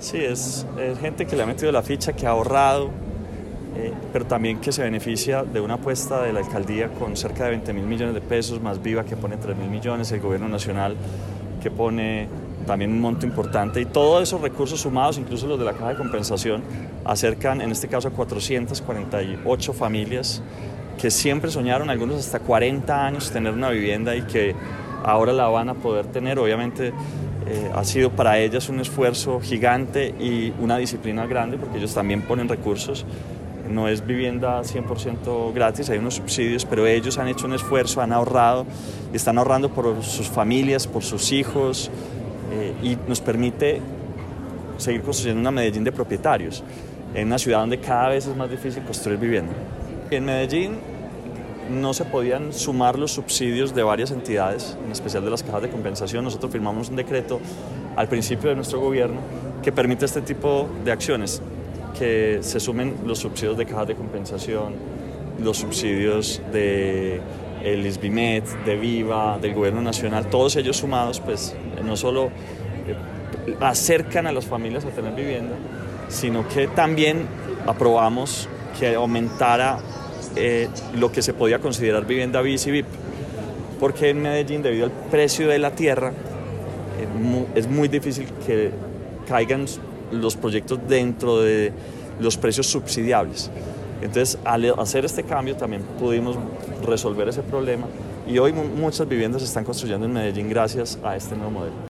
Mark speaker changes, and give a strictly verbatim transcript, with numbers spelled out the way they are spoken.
Speaker 1: Sí, es, es gente que le ha metido la ficha, que ha ahorrado, eh, pero también que se beneficia de una apuesta de la alcaldía con cerca de veinte mil millones de pesos, más Viva que pone tres mil millones, el gobierno nacional que pone también un monto importante, y todos esos recursos sumados, incluso los de la caja de compensación, acercan en este caso a cuatrocientas cuarenta y ocho familias que siempre soñaron, algunos hasta cuarenta años, tener una vivienda y que ahora la van a poder tener. Obviamente eh, ha sido para ellas un esfuerzo gigante y una disciplina grande, porque ellos también ponen recursos. No es vivienda cien por ciento gratis, hay unos subsidios, pero ellos han hecho un esfuerzo, han ahorrado y están ahorrando por sus familias, por sus hijos, eh, y nos permite seguir construyendo una Medellín de propietarios, en una ciudad donde cada vez es más difícil construir vivienda. En Medellín no se podían sumar los subsidios de varias entidades, en especial de las cajas de compensación. Nosotros firmamos un decreto al principio de nuestro gobierno que permite este tipo de acciones, que se sumen los subsidios de cajas de compensación, los subsidios de el ISBIMED, de Viva, del gobierno nacional, todos ellos sumados, pues no solo eh, acercan a las familias a tener vivienda, sino que también aprobamos que aumentara eh, lo que se podía considerar vivienda bis y V I P, porque en Medellín, debido al precio de la tierra, eh, mu es muy difícil que caigan los proyectos dentro de los precios subsidiables. Entonces, al hacer este cambio también pudimos resolver ese problema, y hoy muchas viviendas se están construyendo en Medellín gracias a este nuevo modelo.